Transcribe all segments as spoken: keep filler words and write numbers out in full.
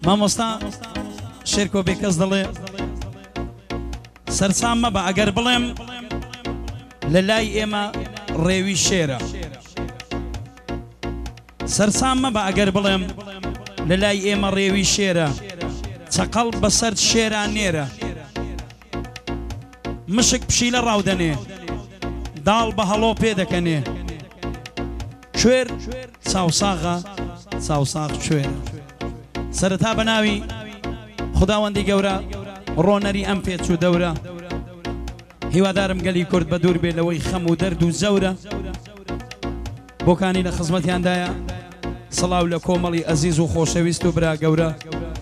مامۆستا شێرکۆ بێکەس دەڵێ سەرسام مەبە ئەگەر بڵێم لە لای ئێمە ڕێوی شێرە سەرسام مەبە ئەگەر بڵێم لە لای ئێمە ڕێوی شێرە چەقەڵ بەسەر شێران نێرە مشک پشیلە ڕاودەنێ داڵ بە هەڵۆ پێ دەکەنێ کوێر چاوساغە چاوساغ کوێرە سەرەتا بە ناوی خوداوەندی گەورە ڕۆنەری ئەم پێچوو دەورە هیوادارم گەلی کورد بە دوور بێ لەوەی خەم و دەرد و زەورە بۆکانی لە خزمەتیاندایە سڵاو لە کۆمەڵی ئەزیز و خۆشەویست و برا گەورە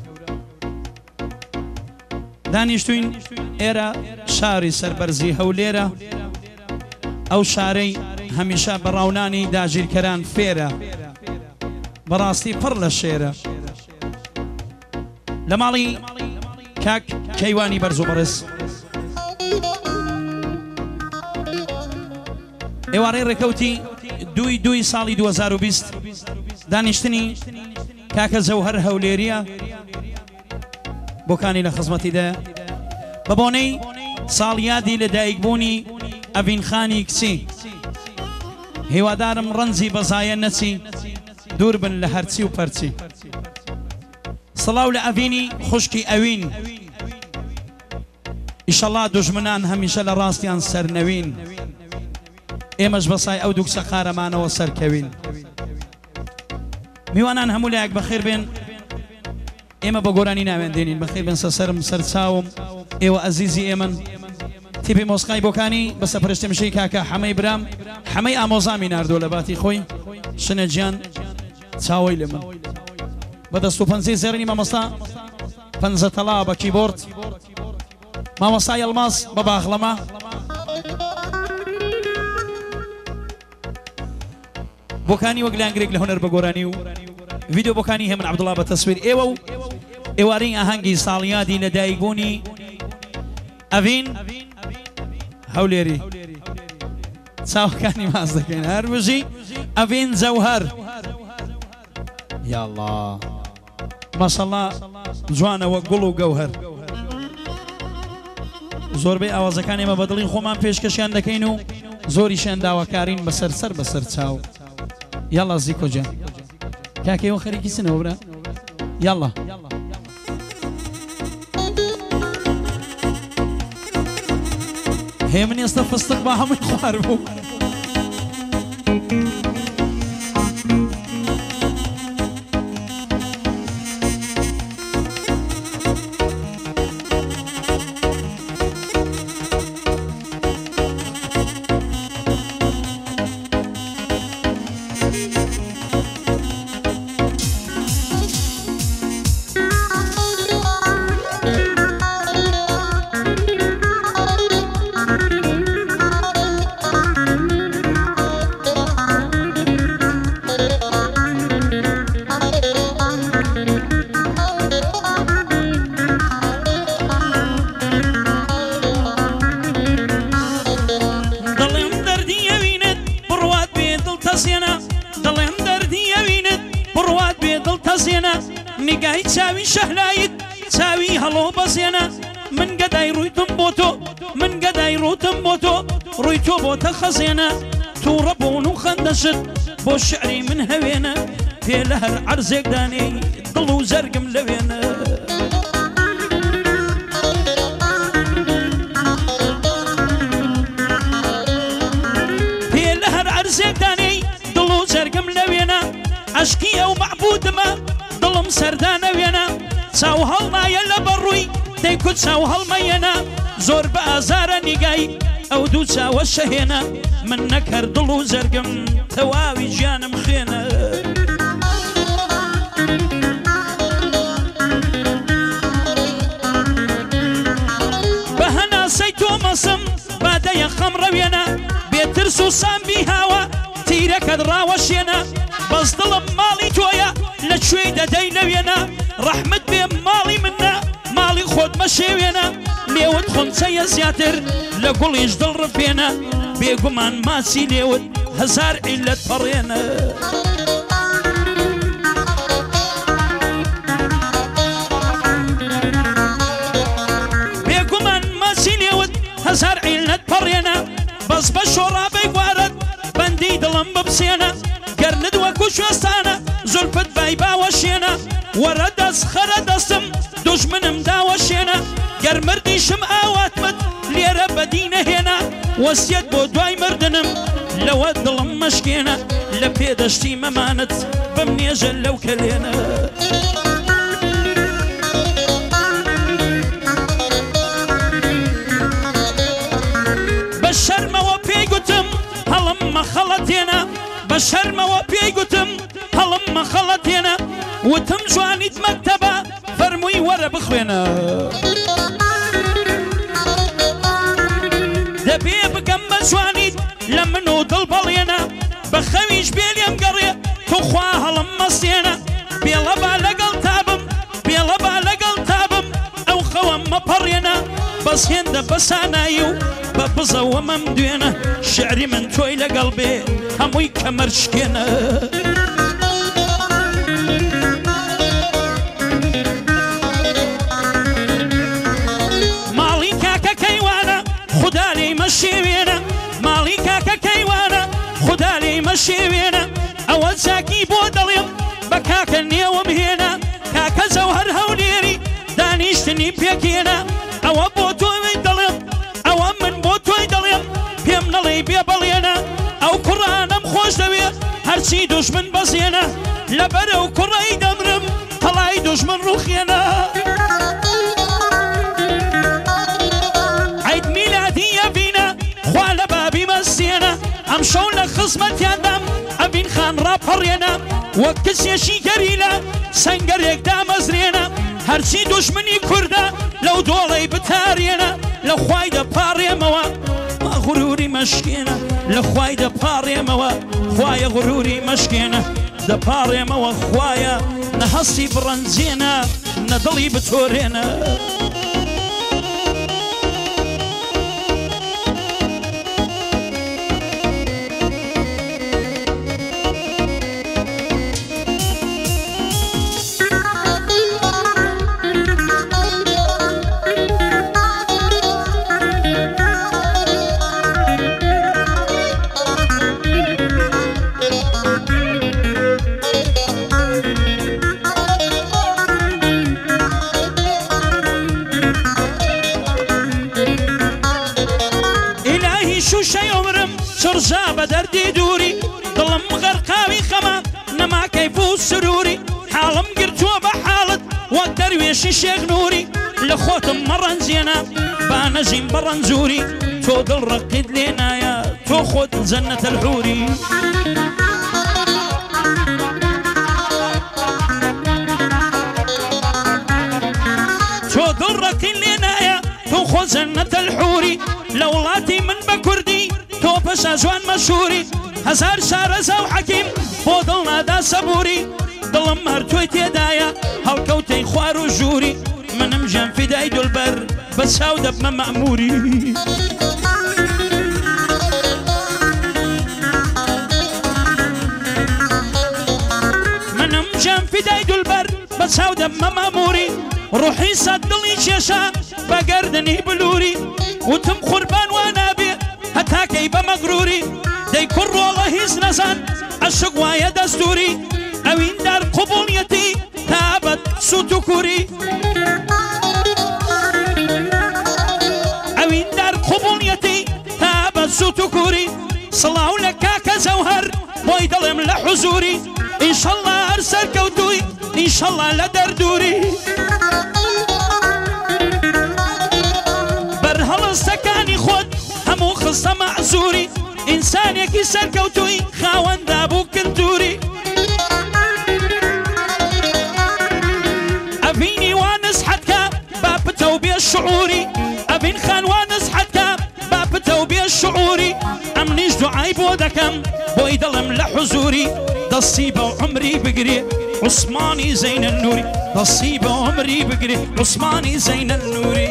دانیشتوین ئێرە شاری سەربەرزی هەولێرە ئەو شارەی هەمیشە بەڕاونانی داگیرکەران فێرە بەڕاستی پڕ لە شێرە لە ماڵی کاک کەیوانی بەرز و بەڕێز ئێوارەی ڕێکەوتی دوی دوی ساڵی دوو هەزار و بیست دانیشتنی کاکە زەوهەر هەولێریە بۆکانی لە خزمەتیدا بە بۆنەی ساڵیادی لە دایکبوونی ئەڤینخانی کچی هیوادارم ڕەنجی بەزایە نەچی دوور بن لە هەرچی و پەرچی سڵاو لە ئەڤینی خوشکی ئەوین ئیشەڵا دوژمنان هەمیشە لە ڕاستیان سەرنەوین ئێمەش بەسای ئەو دوو کچە قارەمانەوە سەرکەوین میوانان هەموو لایەک بەخێر بێن ئێمە بە گۆرانی ناوێندێنین بەخێر بێن سەسەرم سەرچاوم ئێوە ئەزیزی ئێمن تیپی مۆسقای بۆکانی بەسە پرشتمشەی کاکە حەمەی برام حەمەی ئامۆزامی ناردۆ لە باتی خۆی شنە گیان چاوەی لە من بەدەست و پەنجەی زێڕینی مامۆستا پەنجە تەڵا بە کیبۆرد مامۆستای ئەڵماس بە باغڵەمە بۆکانی وەک لانگرێک لە هونەر بە گۆرانی و ڤیدیۆ بۆکانی هێمن عەبدوڵڵا بە تەسویر ئێوە و ئێوارەی ئاهەنگی ساڵیادی لە دایکبوونی ئەڤین هەولێری چاوەکانی ماز دەکەین هەر بژی ئەڤین زەوهەر یاڵڵا ماشەڵڵا جوانەوە گوڵ و گەوهەر زۆربەی ئاوازەکان ئێمە بەدڵی خۆمان پێشکەشیان دەکەین و زۆریشیان داواکارین بەسەر سەر بەسەر چاو یاڵڵا زیکۆ جان کاکەیەوە خەریکی سنەوە برا یاڵڵا هێمن ئێستا فستق بە هەمووی خوار بوو نیگای چاوی شەهلایت چاوی هەڵۆ بەزێنە من گەدای ڕوویتم بۆ تۆ من گەدای ڕووتم بۆ تۆ ڕووی تۆ بۆتە خەزێنە تووڕە بۆن و خەندەشت بۆ شعری من هەوێنە پێ لە هەر عەرزێکدانەی دڵ و زەرگم لەوێنە پێ لە هەر عەرزێکدانەی دڵ و زەرگم لەوێنە عەشقی ئەو مەعبودمە دڵم سەردانە وێنە چاو هەڵمایە لە بەڕووی دەیکوت چاو هەڵمەیەنە زۆر بە ئازارە نیگای ئەو دوو چاوە شەهێنە من نەکرد دڵ و زەرگم تەواوی گیانم خوێنە بە هەناسەی تۆ مەسم بادەیە خەمڕەوێنە بێترس و سامبی هاوە تیرەکەت ڕاوەشێنە بەس دڵم ماڵی تۆیە لەکوێی دەدەی لەوێنە ڕەحمت بێ ماڵی منە ماڵی خۆت مەشێوێنە لێوت خونچەیە زیاتر لە گوڵیش دڵ ڕفێنە بێگومان ماچی لێوت هەزار عیلەت پەڕێنە شوێستانە زولفت بای باوەشێنە وەرە دەست خەرە دەستم دوژمنم داوەشێنە گەر مردیشم ئاواتمت لێرە بەدینە هێنا وەسیەت بۆ دوای مردنم لەوە دڵم مەشکێنە لە پێدەشتی مەمانت بم نێژە لەو کەلێنە بە شەرمەوە پێی گوتم هەڵم مەخەڵەتێنە بە شەرمەوە پێی گوتم هەڵم مەخەڵەتێنە وتم جوانیت مەکتەبە فەرمووی وەرە بخوێنە دەبێ بگەم بە جوانیت لە من و دڵ بەڵێنە بە خەویش بێ لێم گەڕێ توخوا هەڵم مەستێنە بێڵە با لەگەڵ تابم بێڵە با لەگەڵ تابم ئەو خەوەم مەپەڕێنە بەس هێندە بەسانایی و بە بزەوە مەم دوێنە شعری من تۆی لەگەڵ بێ هەمووی کەمەرشکێنە ماڵی کاکە کەیوانە خودا لێی مەشێوێنە ماڵی کاکە کەیوانە خودا لێی مەشێوێنە ئەوە چاکی بۆ دەڵێم بە کاکە نێوم هێنا کاکە زەوهەر هەولێری دانیشتنی پێکێنە ئەوە بۆ تۆی دەڵێم ئەوە من بۆ تۆی دەڵێم پێم نەڵێی بێ بەڵێنە ئەو کوڕانەم خۆش دەوێ هەرچی دوژمن بەزێنە لەبەرە و کوڕی دەمرم هەڵای دوژمن ڕوخێنە عید میلادیە بینە خوا لە بابی مەستێنە ئەم شەو لە خزمەتیاندام ئەبین خان ڕاپەڕێنە وەک کچێشی گەریلە سەنگەرێکدا مەزرێنە هەرچی دوژمنی کووردە لەو دۆڵەی بتارێنە لە خوای دەپاڕێمەوە غروری مەشکێنە لە خوای دەپاڕێمەوە خوایە غروری مەشکێنە دەپاڕێمەوە خوایە نە هەستی بڕەنجێنە نە دڵی بتۆرێنە شرجا بدردي دوري ظلم غرقاوي خما نما كيف سروري حالم قرتو بحالت ودرويش شيخ نوري لخوتم مرن زينا بانجيم برنزوري تو دل رقد لينا يا تو خود جنة الحوري تو دل رقد لينا يا تو خود جنة الحوري لولاتي من بكردي تو پشا جوان مشهوری هزار شارەزە و حەکیم بۆ دڵ نادا سەبووری دڵم هەر تۆی تێدایە هەڵکەوتەی خوار و ژووری منم ژیان فیدای دولبەر بە چاو دەبمە مەئمووری منم ژیان فیدای دولبەر بە چاو دەبمە مەئمووری ڕوحی سەد دڵی کێشە بە گەردنی بلووری وتم قوربان وا نابێ هەتاکەی بە مەغروری دەی کوڕۆڵە هیچ نەزان عەشق وایە دەستوری ئەوین دار قوبوڵیەتی تابەت سووت و کووری ئەوین دار قوبوڵیەتی تابەت سووت و کووری سڵاو لە کاکە زەوهەر بۆی دەڵێم لە حوزوری ئینشەڵڵا هەر سەرکەوتووی ئینشەڵڵا لە دەردووری بەرهەڵستەکانی خۆت هەموو خستە مەعزووری ئینسانێکی سەرکەوتووی خاوەندا بوو کلتوری ئەبینی وا نزحەتکە با پتە و بێ شعوری ئەبین خان وا نزحەتکە با پتە و بێ شعوری ئەم نیش دوعای بۆ دەکەم بۆی دڵم لە حوزوری دەستی بە عمری بگرێ عوسمانی زەینە نووری دەستی بە عمری بگرێ عوسمانی زەینە نووری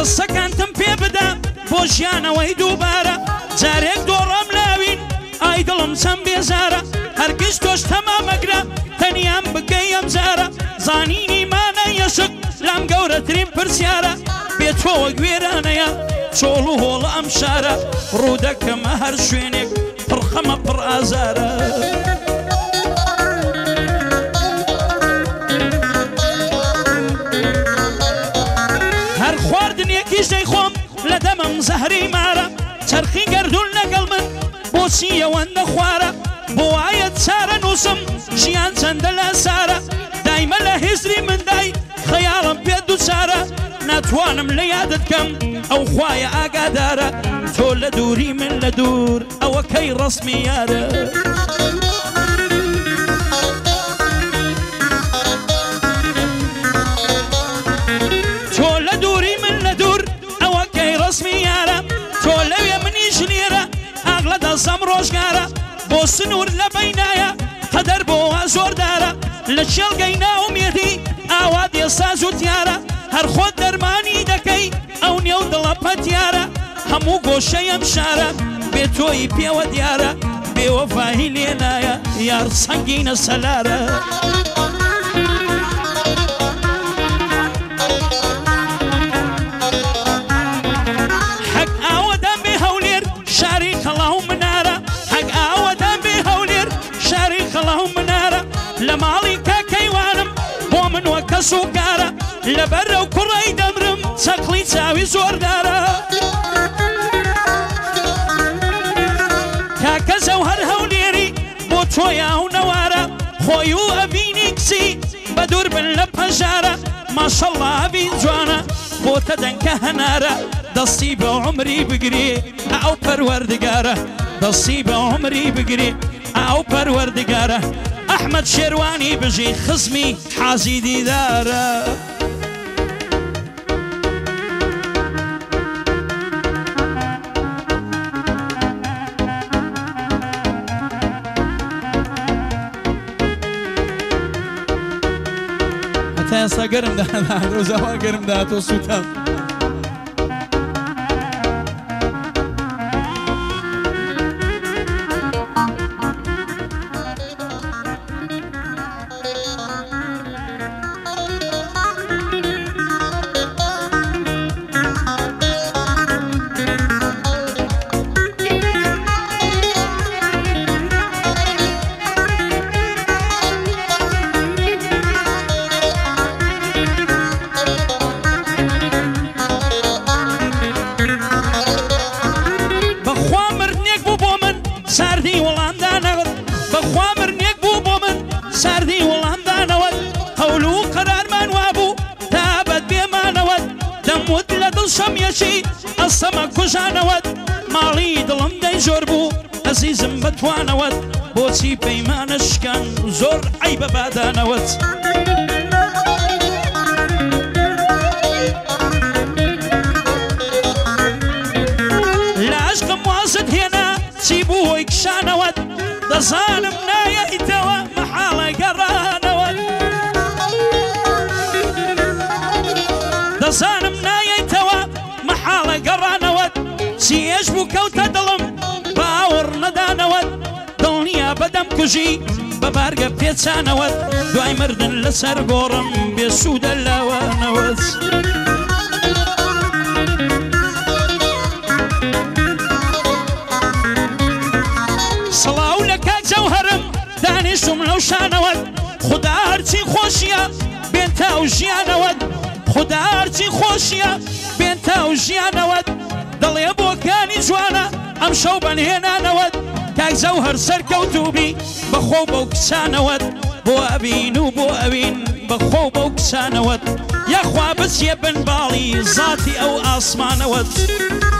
دەستەکانتم پێ بدە بۆ ژیانەوەی دووبارە جارێک دۆڕەم لاوین ئای دڵم چەند بێزارە هەرگیز تۆش تەمامەگرە تەنیام بگەی ئەم جارە زانینی مانە یەشک لام گەورەترین پرسیارە بێ تۆوە گوێرانەیە چۆڵ و هۆڵە ئەم شارە ڕوودەکەمە هەر شوێنێک پڕخەمە پڕ ئازارە هەر خواردنێکیش دەیخۆم لە دەمەم زەهری مارە چەرخی گەردون لەگەڵ من بۆچی ئەوەندە خوارە بۆ وایە چارە نووسم ژیان چەندە لە سارە دایمە لە هێزری مندای خەیاڵم پێ دووچارە ناتوانم لە یادت کەم ئەو خوایە ئاگادارە تۆ لە دووری من لە دوور ئەوە کەی ڕەسمی یارە تۆ لە دووری من لە دوور ئەوە کەی ڕەسمی یارە تۆ لەوێ منیش لێرە ئاغڵە دەسەم ڕۆژگارە بۆ سنوور لە بەینایە قەدەر بۆوە زۆردارە لە چێڵگەی ناومێدی ئاوا دێستا زووتیارە هەر خۆت دەرمانی دەکەی ئەو نێو دڵە پەتیارە هەموو گۆشەی ئەم شارە بێ تۆی پێوە دیارە بێوەفاهی لێ نایە یار سەنگینە سەلارە حەق ئاوەدان بێ هەولێر شاری خەڵاو منارە حەق ئاوەدان بێ هەولێر شاری خەڵاو منارە لە ماڵی کاکەیوانم بۆ من وە کەس و کارە لەبەرە و کوڕی دەمرم چەقڵی چاوی زۆردارە کاکە زەوهەر هەولێری بۆ تۆیا و نەوارە خۆی و ئەبینی کچی بە دوور بن لە پەژارە ماشەڵڵا ئەبین جوانە بۆتە دەنکە هەنارە دەستی بە عومری بگرێ ئەو پەروەردگارە دەستی بە عومری بگرێ ئەو پەروەردگارە ئەحمەد شێروانی بژی خزمی حازی دیدارە هەتا ئێستا گەرم دادا ڕۆژاوا گەرم داهاتۆ سووتام ئەسەمە کوژانەوەت ماڵی دڵم دەی زۆر بوو ئەزیزم بەتوانەوەت بۆچی پەیمانە شکان زۆر عەیبە بادانەوەت لە عەشقم وازت هێنا چی بوو هۆی کشانەوەت دەزانم نایەیتەوە مەحاڵە گەڕانەوەت دەزانم نایەیتەوە مەحاڵە گەڕانەوەت چیێش بوو کەوتە دڵم باوەڕ نەدانەوەت دڵنیا بەدەم کوژی بە بارگە پێچانەوەت دوای مردن لەسەر گۆڕم بێسوودە لاوانەوەت سڵاو لە کاک جەوهەرم دانیشتم لەو شانەوەت خودا هەرچی خۆشیە بێن تاو ژیانەوەت خودا هەرچی خۆشیە بێن تاو ژیانەوەت دڵێ بۆکانی جوانە ئەم شەو بەنهێنانەوەت کاک زەوهەر سەرکەوتوبی بەخۆ بەو کچانەوەت بۆ ئەبین و بۆ ئەوین بەخۆ بەو کچانەوەت یاخوا بچیە بن باڵی زاتی ئەو ئاسمانەوەت